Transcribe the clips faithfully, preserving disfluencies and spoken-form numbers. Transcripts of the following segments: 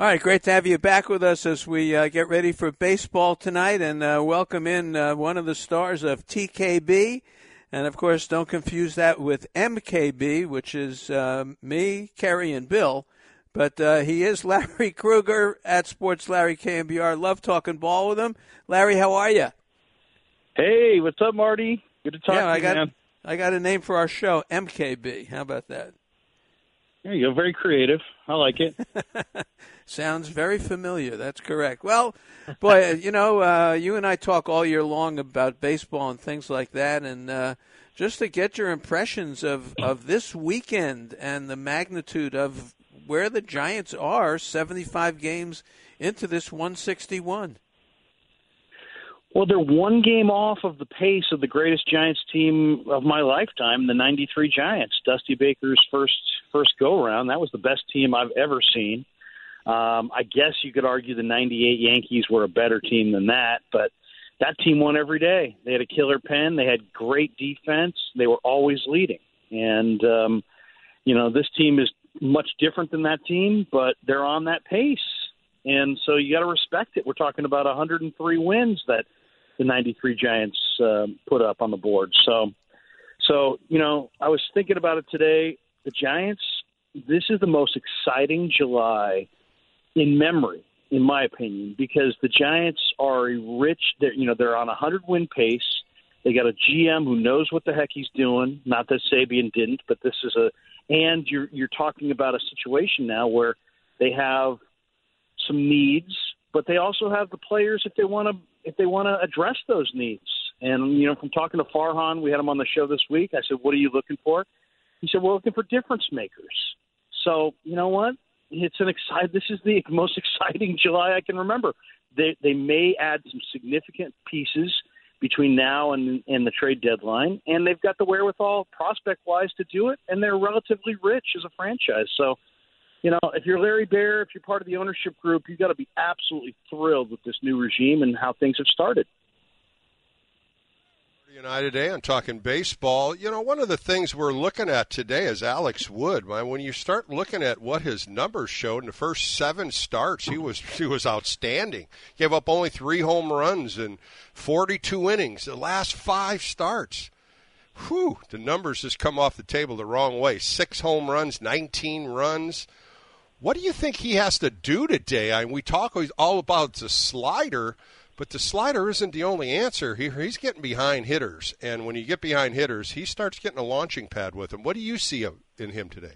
All right, great to have you back with us as we uh, get ready for baseball tonight and uh, welcome in uh, one of the stars of T K B. And, of course, don't confuse that with M K B, which is uh, me, Kerry, and Bill. But uh, he is Larry Krueger at Sports Larry K M B R. Love talking ball with him. Larry, how are you? Hey, what's up, Marty? Good to talk yeah, to I you, got, man. I got a name for our show, M K B. How about that? There you go. Very creative. I like it. Sounds very familiar. That's correct. Well, boy, you know, uh, you and I talk all year long about baseball and things like that, and uh, just to get your impressions of, of this weekend and the magnitude of where the Giants are seventy-five games into this one sixty-one. Well, they're one game off of the pace of the greatest Giants team of my lifetime, the ninety-three Giants. Dusty Baker's first first go-around. That was the best team I've ever seen. Um, I guess you could argue the ninety-eight Yankees were a better team than that, but that team won every day. They had a killer pen. They had great defense. They were always leading. And, um, you know, this team is much different than that team, but they're on that pace. And so you got to respect it. We're talking about one hundred three wins that the ninety-three Giants uh, put up on the board. So, so, you know, I was thinking about it today. The Giants, this is the most exciting July in memory, in my opinion, because the Giants are a rich, they're, you know, they're on a hundred-win pace. They got a G M who knows what the heck he's doing. Not that Sabian didn't, but this is a – and you're you're talking about a situation now where they have some needs, but they also have the players if they want to if they want to address those needs. And, you know, from talking to Farhan, we had him on the show this week, I said, what are you looking for? He said, we're looking for difference makers. So, you know what? It's an exciting. This is the most exciting July I can remember. They they may add some significant pieces between now and, and the trade deadline, and they've got the wherewithal prospect-wise to do it, and they're relatively rich as a franchise. So, you know, if you're Larry Baer, if you're part of the ownership group, you've got to be absolutely thrilled with this new regime and how things have started. And I today on Talking Baseball, you know, one of the things we're looking at today is Alex Wood. When you start looking at what his numbers showed in the first seven starts, he was he was outstanding. Gave up only three home runs in forty-two innings. The last five starts, whew, the numbers just come off the table the wrong way. Six home runs, nineteen runs. What do you think he has to do today? I mean, we talk all about the slider, but the slider isn't the only answer. He, he's getting behind hitters, and when you get behind hitters, he starts getting a launching pad with him. What do you see in him today?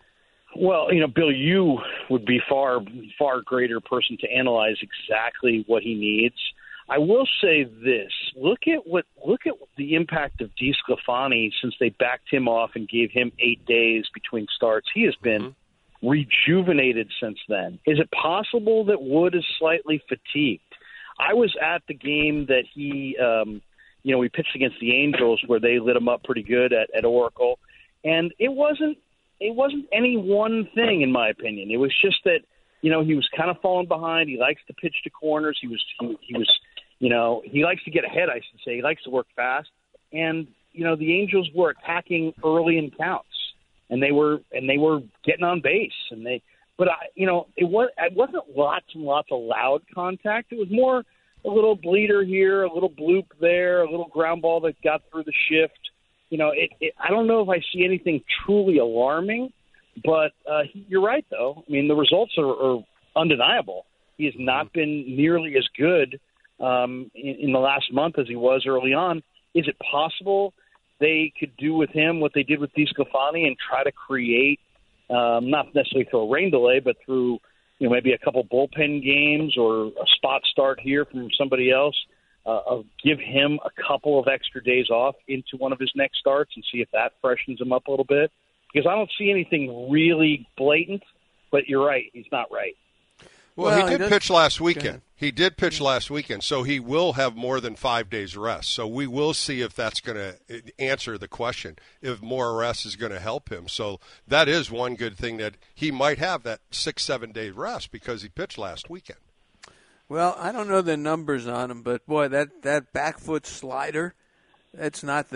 Well, you know, Bill, you would be far, far greater person to analyze exactly what he needs. I will say this: look at what look at the impact of DeSclafani since they backed him off and gave him eight days between starts. He has been mm-hmm. rejuvenated since then. Is it possible that Wood is slightly fatigued? I was at the game that he, um, you know, we pitched against the Angels where they lit him up pretty good at, at Oracle, and it wasn't it wasn't any one thing in my opinion. It was just that, you know, he was kind of falling behind. He likes to pitch to corners. He was he, he was, you know, he likes to get ahead. I should say he likes to work fast, and you know, the Angels were attacking early in counts, and they were and they were getting on base, and they. But, I, you know, it, was, it wasn't lots and lots of loud contact. It was more a little bleeder here, a little bloop there, a little ground ball that got through the shift. You know, it, it, I don't know if I see anything truly alarming, but uh, you're right, though. I mean, the results are, are undeniable. He has not been nearly as good um, in, in the last month as he was early on. Is it possible they could do with him what they did with DeSclafani and try to create Um, not necessarily through a rain delay, but through, you know, maybe a couple bullpen games or a spot start here from somebody else, uh, uh, give him a couple of extra days off into one of his next starts and see if that freshens him up a little bit. Because I don't see anything really blatant, but you're right, he's not right. Well, well he did he pitch last weekend. He did pitch last weekend, so he will have more than five days rest. So we will see if that's going to answer the question, if more rest is going to help him. So that is one good thing, that he might have that six, seven-day rest because he pitched last weekend. Well, I don't know the numbers on him, but, boy, that, that back foot slider, it's not there.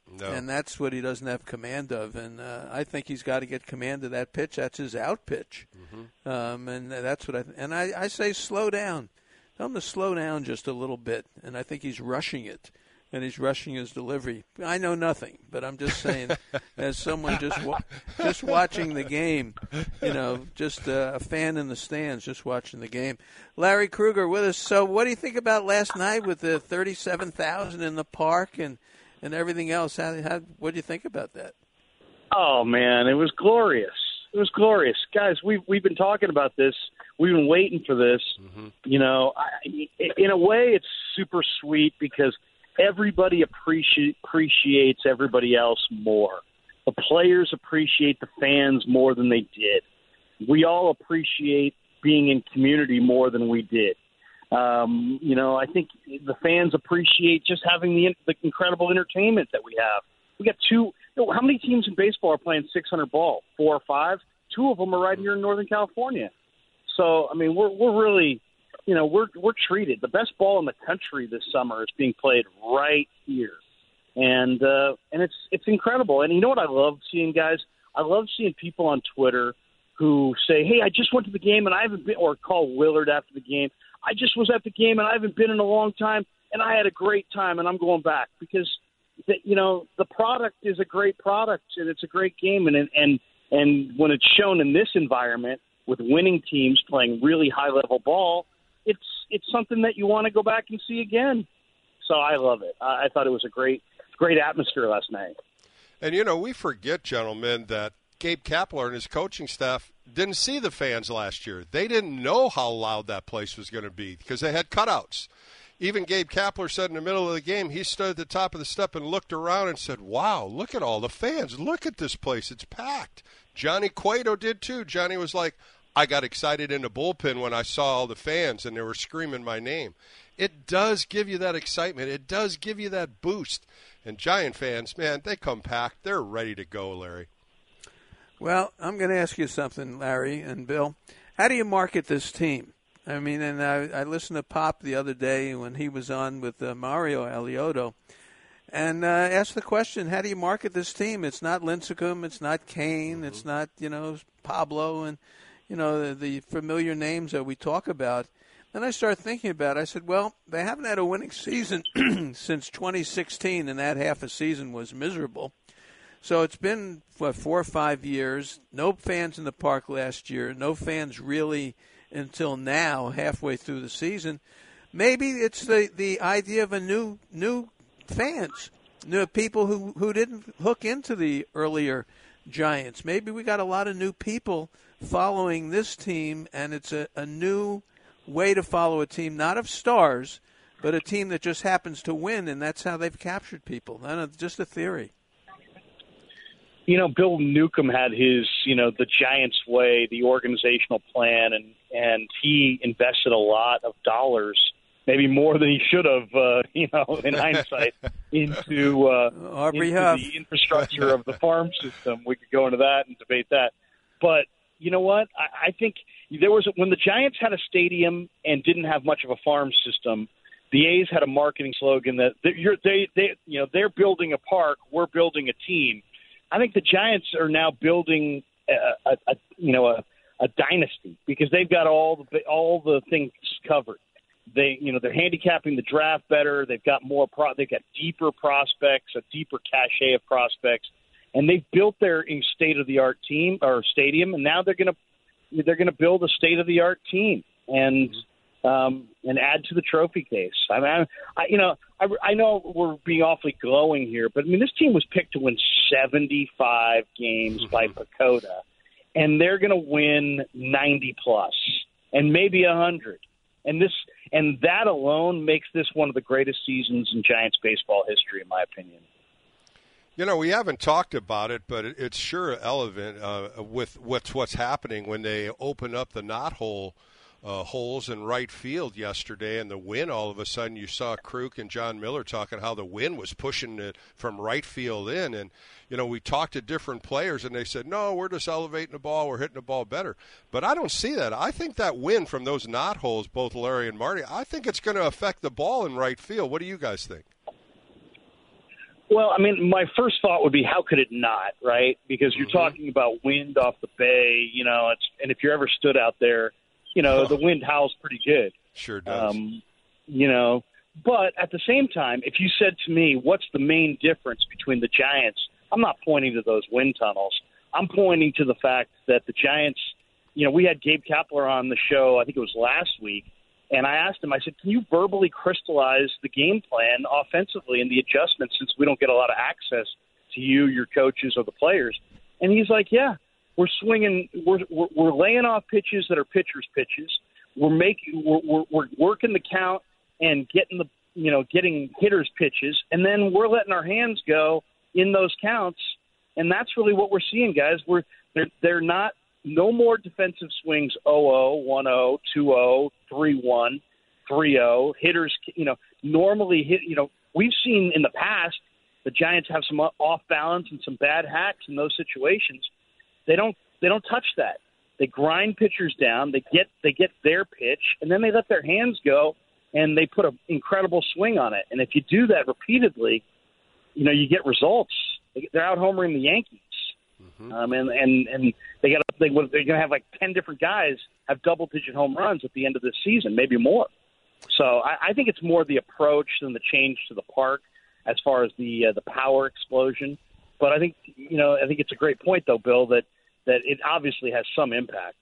No. And that's what he doesn't have command of. And uh, I think he's got to get command of that pitch. That's his out pitch. Mm-hmm. Um, and that's what I – and I, I say slow down. Tell him to slow down just a little bit. And I think he's rushing it. And he's rushing his delivery. I know nothing, but I'm just saying, as someone just wa- just watching the game, you know, just uh, a fan in the stands, just watching the game. Larry Krueger with us. So, what do you think about last night with the thirty-seven thousand in the park and, and everything else? How, how what do you think about that? Oh man, it was glorious. It was glorious, guys. We've we've been talking about this. We've been waiting for this. Mm-hmm. You know, I, in a way, it's super sweet because everybody appreciate, appreciates everybody else more. The players appreciate the fans more than they did. We all appreciate being in community more than we did. Um, you know, I think the fans appreciate just having the, the incredible entertainment that we have. We got two. You know, how many teams in baseball are playing six hundred ball? Four or five? Two of them are right here in Northern California. So, I mean, we're we're really – you know, we're we're treated. The best ball in the country this summer is being played right here, and uh, and it's it's incredible. And you know what I love seeing, guys? I love seeing people on Twitter who say, "Hey, I just went to the game and I haven't been," or call Willard after the game. "I just was at the game and I haven't been in a long time, and I had a great time and I'm going back," because the, you know the product is a great product and it's a great game, and and and when it's shown in this environment with winning teams playing really high level ball. It's it's something that you want to go back and see again. So I love it. I, I thought it was a great great atmosphere last night. And, you know, we forget, gentlemen, that Gabe Kapler and his coaching staff didn't see the fans last year. They didn't know how loud that place was going to be because they had cutouts. Even Gabe Kapler said in the middle of the game, he stood at the top of the step and looked around and said, "Wow, look at all the fans. Look at this place. It's packed." Johnny Cueto did too. Johnny was like, "I got excited in the bullpen when I saw all the fans and they were screaming my name." It does give you that excitement. It does give you that boost. And Giant fans, man, they come packed. They're ready to go, Larry. Well, I'm going to ask you something, Larry and Bill. How do you market this team? I mean, and I, I listened to Pop the other day when he was on with uh, Mario Alioto and uh, asked the question, how do you market this team? It's not Lincecum. It's not Kane. Mm-hmm. It's not, you know, Pablo and, you know, the, the familiar names that we talk about. Then I started thinking about it. I said, well, they haven't had a winning season since twenty sixteen, and that half a season was miserable. So it's been, what, four or five years. No fans in the park last year. No fans really until now, halfway through the season. Maybe it's the, the idea of a new new fans, new people who, who didn't hook into the earlier Giants. Maybe we got a lot of new people following this team, and it's a, a new way to follow a team, not of stars, but a team that just happens to win, and that's how they've captured people. I don't know, just a theory. You know, Bill Newcomb had his, you know, the Giants way, the organizational plan, and, and he invested a lot of dollars, maybe more than he should have, uh, you know, in hindsight, into, uh, Aubrey into Huff. the infrastructure of the farm system. We could go into that and debate that. But you know what? I, I think there was when the Giants had a stadium and didn't have much of a farm system. The A's had a marketing slogan that you're, they, they, you know, they're building a park, we're building a team. I think the Giants are now building a, a, a you know, a, a dynasty because they've got all the all the things covered. They, you know, they're handicapping the draft better. They've got more. Pro, they've got deeper prospects, a deeper cachet of prospects. And they've built their state-of-the-art team or stadium, and now they're going to they're going to build a state-of-the-art team and um, and add to the trophy case. I mean, I, you know, I, I know we're being awfully glowing here, but I mean, this team was picked to win seventy-five games by Pacoda, and they're going to win ninety plus and maybe a hundred. And this and that alone makes this one of the greatest seasons in Giants baseball history, in my opinion. You know, we haven't talked about it, but it's sure relevant uh, with what's what's happening when they open up the knothole uh, holes in right field yesterday, and the wind. All of a sudden, you saw Kruk and John Miller talking how the wind was pushing it from right field in, and you know, we talked to different players, and they said, "No, we're just elevating the ball, we're hitting the ball better." But I don't see that. I think that wind from those knotholes, both Larry and Marty, I think it's going to affect the ball in right field. What do you guys think? Well, I mean, my first thought would be, how could it not, right? Because you're mm-hmm. talking about wind off the bay, you know, it's, and if you ever stood out there, you know, oh. the wind howls pretty good. Sure does. Um, you know, but at the same time, if you said to me, what's the main difference between the Giants, I'm not pointing to those wind tunnels. I'm pointing to the fact that the Giants, you know, we had Gabe Kapler on the show, I think it was last week, and I asked him, I said, can you verbally crystallize the game plan offensively and the adjustments, since we don't get a lot of access to you, your coaches, or the players? And he's like, yeah, we're swinging, we're, we're, we're laying off pitches that are pitchers' pitches. We're making, we're, we're, we're working the count and getting the, you know, getting hitters' pitches, and then we're letting our hands go in those counts. And that's really what we're seeing, guys. We're they're, they're not no more defensive swings oh oh, one oh, two oh, three one, three oh. Hitters, you know, normally hit, you know, we've seen in the past the Giants have some off balance and some bad hacks in those situations. They don't they don't touch that. They grind pitchers down, they get they get their pitch, and then they let their hands go and they put an incredible swing on it. And if you do that repeatedly, you know, you get results. They're out homering the Yankees. Mm-hmm. Um, and, and, and they got they, they're going to have like ten different guys have double-digit home runs at the end of this season, maybe more. So I, I think it's more the approach than the change to the park as far as the uh, the power explosion. But I think, you know, I think it's a great point, though, Bill, that, that it obviously has some impact.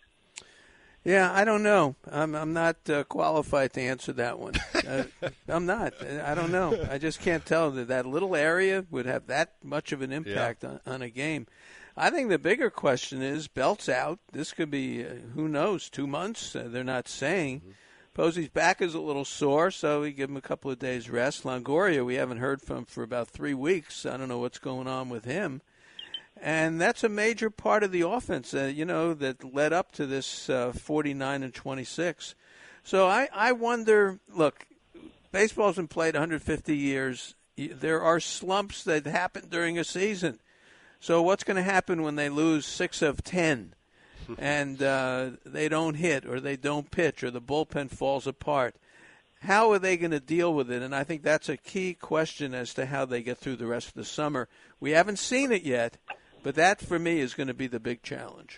Yeah, I don't know. I'm I'm not uh, qualified to answer that one. Uh, I'm not. I don't know. I just can't tell that that little area would have that much of an impact yeah. on, on a game. I think the bigger question is, Belt's out. This could be, uh, who knows, two months. Uh, they're not saying. Mm-hmm. Posey's back is a little sore, so we give him a couple of days rest. Longoria, we haven't heard from for about three weeks. I don't know what's going on with him. And that's a major part of the offense, uh, you know, that led up to this uh, forty-nine and twenty-six. So I, I wonder, look, baseball's been played one hundred fifty years. There are slumps that happen during a season. So what's going to happen when they lose six of ten and uh, they don't hit or they don't pitch or the bullpen falls apart? How are they going to deal with it? And I think that's a key question as to how they get through the rest of the summer. We haven't seen it yet. But that, for me, is going to be the big challenge.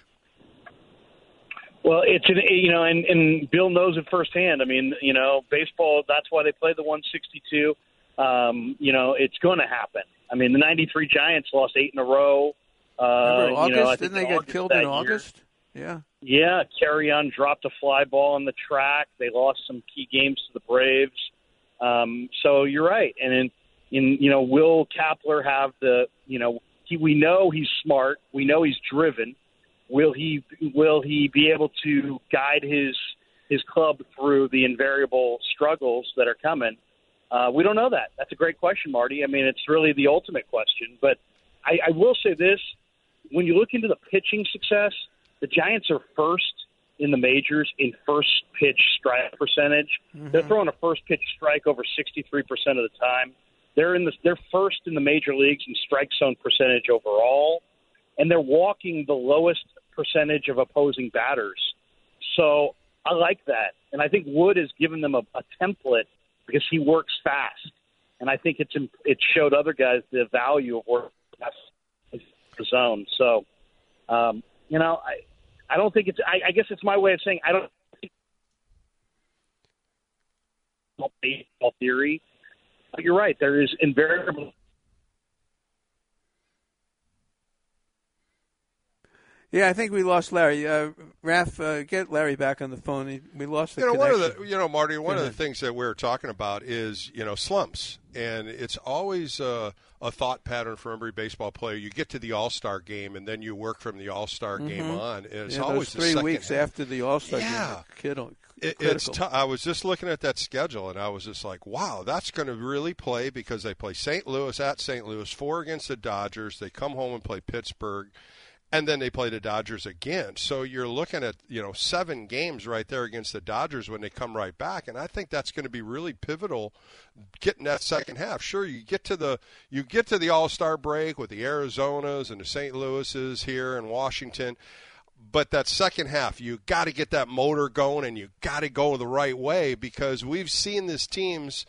Well, it's an, you know, and, and Bill knows it firsthand. I mean, you know, baseball, that's why they play the one sixty-two. Um, you know, it's going to happen. I mean, the ninety-three Giants lost eight in a row. Uh, Remember August? You know, I Didn't think they August get killed in year. August? Yeah. Yeah, Carrion dropped a fly ball on the track. They lost some key games to the Braves. Um, so you're right. And, in, in you know, will Kapler have the, you know, He, we know he's smart. We know he's driven. Will he will he be able to guide his his club through the invariable struggles that are coming? Uh, we don't know that. That's a great question, Marty. I mean, it's really the ultimate question. But I, I will say this. When you look into the pitching success, the Giants are first in the majors in first pitch strike percentage. Mm-hmm. They're throwing a first pitch strike over sixty-three percent of the time. They're in the, they're first in the major leagues in strike zone percentage overall, and they're walking the lowest percentage of opposing batters. So I like that, and I think Wood has given them a, a template because he works fast, and I think it's it showed other guys the value of working fast in the zone. So, um, you know, I I don't think it's I, I guess it's my way of saying I don't think baseball theory. But you're right. There is invariable. Yeah, I think we lost Larry. Uh, Raph, uh, get Larry back on the phone. He, we lost the you know, connection. One of the, you know, Marty, one of the things that we're talking about is, you know, slumps. And it's always uh, a thought pattern for every baseball player. You get to the All-Star game, and then you work from the All-Star mm-hmm. game on. And it's yeah, always those three the weeks half. after the All-Star yeah. game. Kid, it, it's t- I was just looking at that schedule, and I was just like, wow, that's going to really play because they play Saint Louis at Saint Louis, four against the Dodgers. They come home and play Pittsburgh. And then they play the Dodgers again. So you're looking at, you know, seven games right there against the Dodgers when they come right back. And I think that's going to be really pivotal getting that second half. Sure, you get to the you get to the All-Star break with the Arizonas and the Saint Louises here in Washington. But that second half, you got to get that motor going and you got to go the right way because we've seen these teams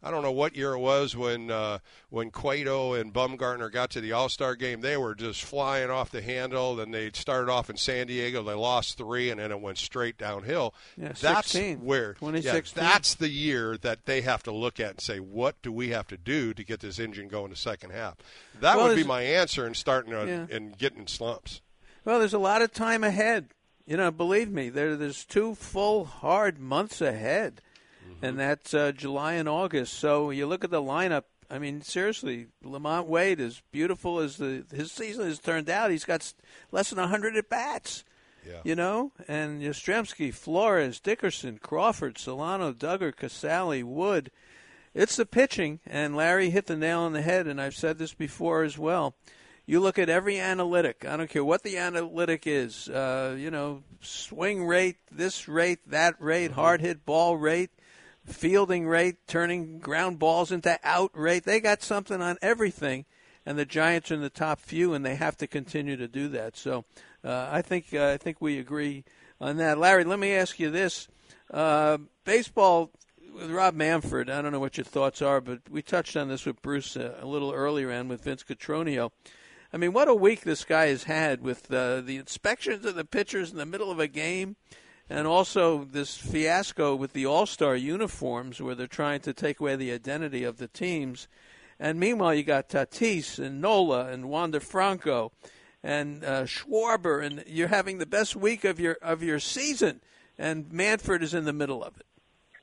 I don't know what year it was when uh, when Cueto and Bumgarner got to the All-Star game. They were just flying off the handle. Then they started off in San Diego. They lost three, and then it went straight downhill. Yeah, that's sixteen, where twenty sixteen. Yeah, that's the year that they have to look at and say, what do we have to do to get this engine going the second half? That well, would be my answer in starting to, yeah. and getting slumps. Well, there's a lot of time ahead. You know, believe me, there, there's two full, hard months ahead, mm-hmm. and that's uh, July and August. So you look at the lineup. I mean, seriously, Lamont Wade, as beautiful as the his season has turned out, he's got less than one hundred at bats. Yeah. You know, and Yastrzemski, Flores, Dickerson, Crawford, Solano, Duggar, Casale, Wood. It's the pitching, and Larry hit the nail on the head, and I've said this before as well. You look at every analytic. I don't care what the analytic is. Uh, you know, swing rate, this rate, that rate, mm-hmm. hard hit ball rate, fielding rate, turning ground balls into out rate. They got something on everything, and the Giants are in the top few, and they have to continue to do that. So uh, I think uh, I think we agree on that. Larry, let me ask you this: uh, baseball with Rob Manfred. I don't know what your thoughts are, but we touched on this with Bruce uh, a little earlier and with Vince Cotroneo. I mean, what a week this guy has had with uh, the inspections of the pitchers in the middle of a game, and also this fiasco with the All-Star uniforms where they're trying to take away the identity of the teams. And meanwhile, you got Tatis and Nola and Wander Franco and uh, Schwarber, and you're having the best week of your of your season, and Manfred is in the middle of it.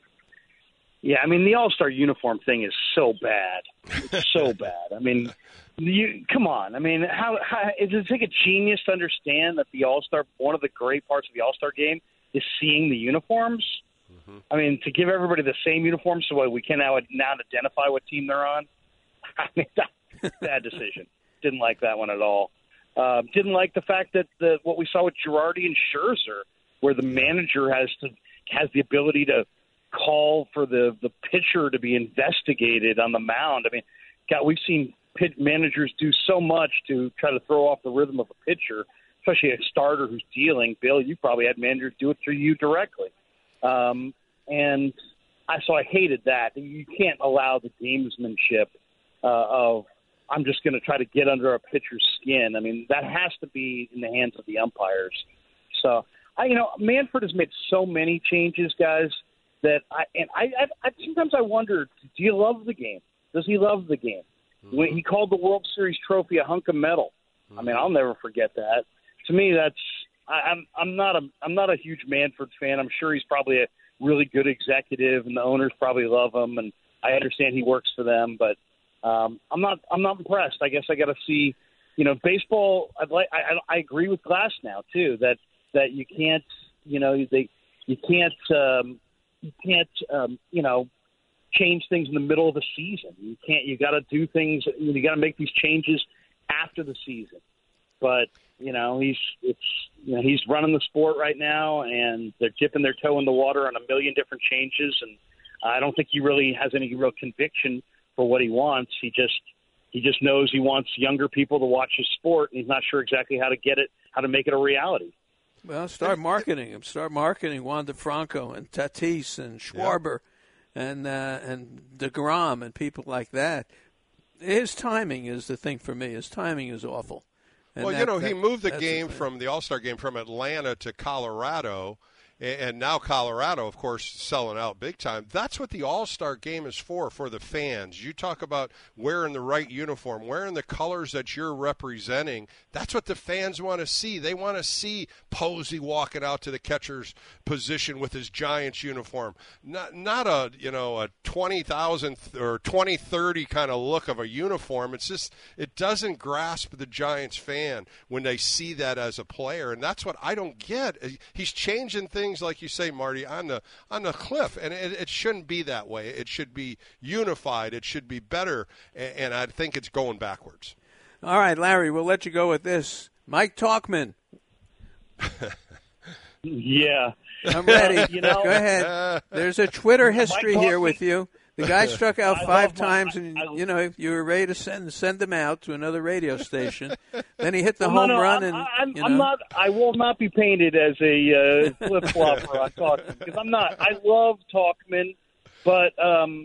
Yeah, I mean, the All-Star uniform thing is so bad. It's so bad. I mean, you come on. I mean, how, how does it take a genius to understand that the All-Star, one of the great parts of the All-Star game is seeing the uniforms? Mm-hmm. I mean, to give everybody the same uniform so we can now, now identify what team they're on. I mean, that, bad decision. Didn't like that one at all. Uh, didn't like the fact that the, what we saw with Girardi and Scherzer, where the manager has to has the ability to call for the, the pitcher to be investigated on the mound. I mean, God, we've seen pit managers do so much to try to throw off the rhythm of a pitcher, especially a starter who's dealing. Bill, you probably had managers do it to you directly. Um, and I, so I hated that. You can't allow the gamesmanship uh, of, I'm just going to try to get under a pitcher's skin. I mean, that has to be in the hands of the umpires. So, I, you know, Manfred has made so many changes, guys, that I and I, I, I sometimes I wonder, do you love the game? Does he love the game? Mm-hmm. When he called the World Series trophy a hunk of metal. Mm-hmm. I mean, I'll never forget that. To me, that's I, I'm I'm not a I'm not a huge Manfred fan. I'm sure he's probably a really good executive, and the owners probably love him, and I understand he works for them. But um, I'm not I'm not impressed. I guess I got to see, you know, baseball. I'd like I, I agree with Glass now too that that you can't you know they you can't. Um, You can't, um, you know, change things in the middle of the season. You can't. You got to do things. You got to make these changes after the season. But you know, he's it's you know he's running the sport right now, and they're dipping their toe in the water on a million different changes. And I don't think he really has any real conviction for what he wants. He just he just knows he wants younger people to watch his sport, and he's not sure exactly how to get it, how to make it a reality. Well, start marketing him. Start marketing Wander Franco and Tatis and Schwarber yeah. and uh, and DeGrom and people like that. His timing is the thing for me. His timing is awful. And well, that, you know, that, he moved the the game from the All-Star game from Atlanta to Colorado, and now Colorado, of course, selling out big time. That's what the All-Star game is for, for the fans. You talk about wearing the right uniform, wearing the colors that you're representing. That's what the fans want to see. They want to see Posey walking out to the catcher's position with his Giants uniform. Not not a, you know, a twenty thousand or twenty thirty kind of look of a uniform. It's just, it doesn't grasp the Giants fan when they see that as a player, and that's what I don't get. He's changing things, like you say, Marty, on the on the cliff, and it, it shouldn't be that way. It should be unified. It should be better, and, and I think it's going backwards. All right, Larry, we'll let you go with this. Mike Tauchman. Yeah, I'm ready. You know, go ahead. There's a Twitter history here with you. The guy struck out five times, my, and I, you know you were ready to send send him out to another radio station. Then he hit the well, home no, no, run, I'm, and I'm, you know. I'm not. I will not be painted as a uh, flip flopper on Tauchman because I'm not. I love Tauchman, but um,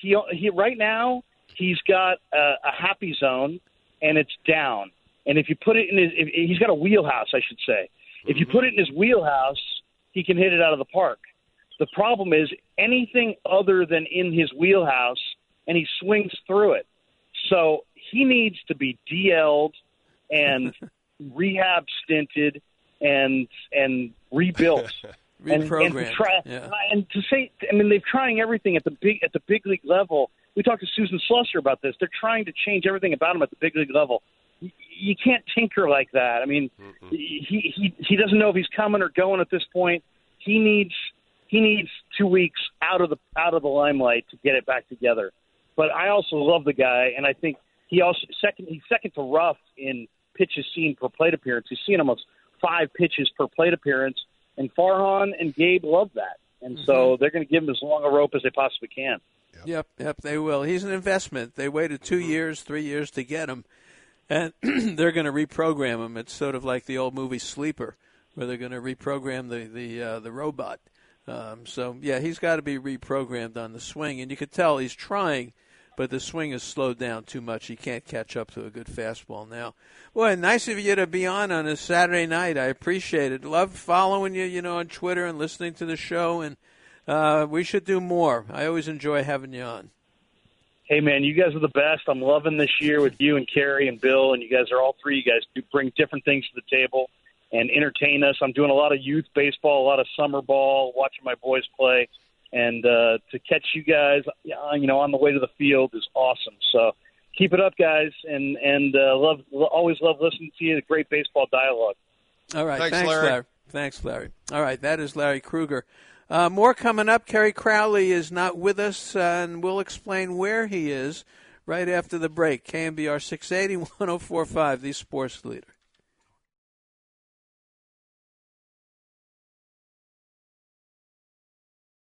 he he right now he's got a, a happy zone, and it's down. And if you put it in his, if, he's got a wheelhouse, I should say. If you put it in his wheelhouse, he can hit it out of the park. The problem is anything other than in his wheelhouse, and he swings through it. So he needs to be D L'd and rehab stinted and and rebuilt. and, and, to try, yeah. and to say, I mean, they're trying everything at the big at the big league level. We talked to Susan Slusser about this. They're trying to change everything about him at the big league level. You can't tinker like that. I mean, mm-hmm. he, he he doesn't know if he's coming or going at this point. He needs he needs two weeks out of the out of the limelight to get it back together. But I also love the guy, and I think he also second he's second to Ruff in pitches seen per plate appearance. He's seen almost five pitches per plate appearance, and Farhan and Gabe love that, and mm-hmm. so they're going to give him as long a rope as they possibly can. Yep, yep, yep they will. He's an investment. They waited two mm-hmm. years, three years to get him. And they're going to reprogram him. It's sort of like the old movie Sleeper, where they're going to reprogram the the uh, the robot. Um, so yeah, he's got to be reprogrammed on the swing, and you could tell he's trying, but the swing is slowed down too much. He can't catch up to a good fastball now. Boy, nice of you to be on on a Saturday night. I appreciate it. Love following you, you know, on Twitter and listening to the show, and uh, we should do more. I always enjoy having you on. Hey, man, you guys are the best. I'm loving this year with you and Carrie and Bill, and you guys are all three. You guys do bring different things to the table and entertain us. I'm doing a lot of youth baseball, a lot of summer ball, watching my boys play, and uh, to catch you guys, you know, on the way to the field is awesome. So keep it up, guys, and and uh, love always love listening to you. Great baseball dialogue. All right, thanks, thanks Larry. Larry. Thanks, Larry. All right, that is Larry Krueger. Uh, more coming up. Kerry Crowley is not with us, uh, and we'll explain where he is right after the break. K M B R six eighty, one oh four point five, the Sports Leader.